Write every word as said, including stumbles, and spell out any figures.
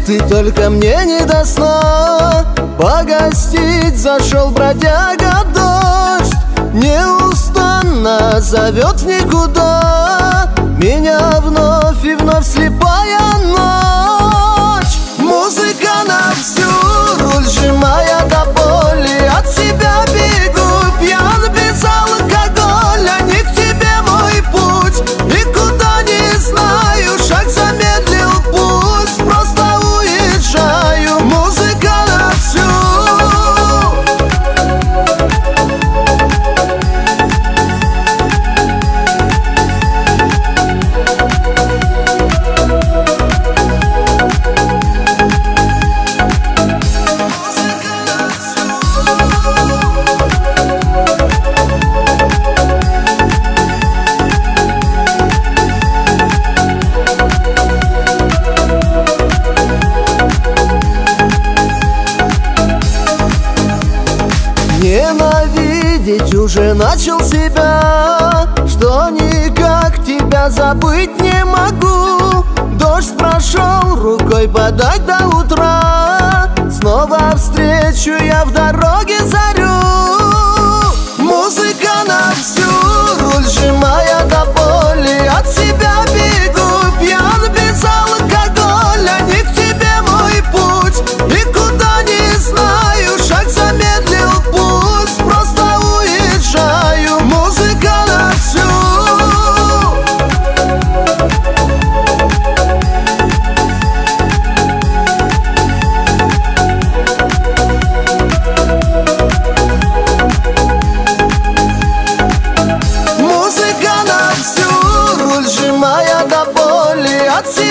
ты только мне не до сна. Погостить зашел бродяга дождь, неустанно зовет в никуда. Меня вновь и вновь слепая ночь. Музыка на всю, руль сжимая до боли. От себя бегу, пьян без алкоголя. Не к тебе мой путь, и куда не знаю. Шаг замедлил пусть, просто уезжаю. Музыка на всю. Ненавидеть уже начал себя, что никак тебя забыть не могу. Дождь прошел, рукой подать до утра. Снова встречу я в дороге зарю. Музыка на всю, руль сжимая до боли. От себя бегу, пьян без алкоголя. Не к тебе мой путь, и куда не знаю. Шаг замедлил пусть, просто уезжаю. Музыка на всю. Музыка на всю, руль сжимая до боли. От себя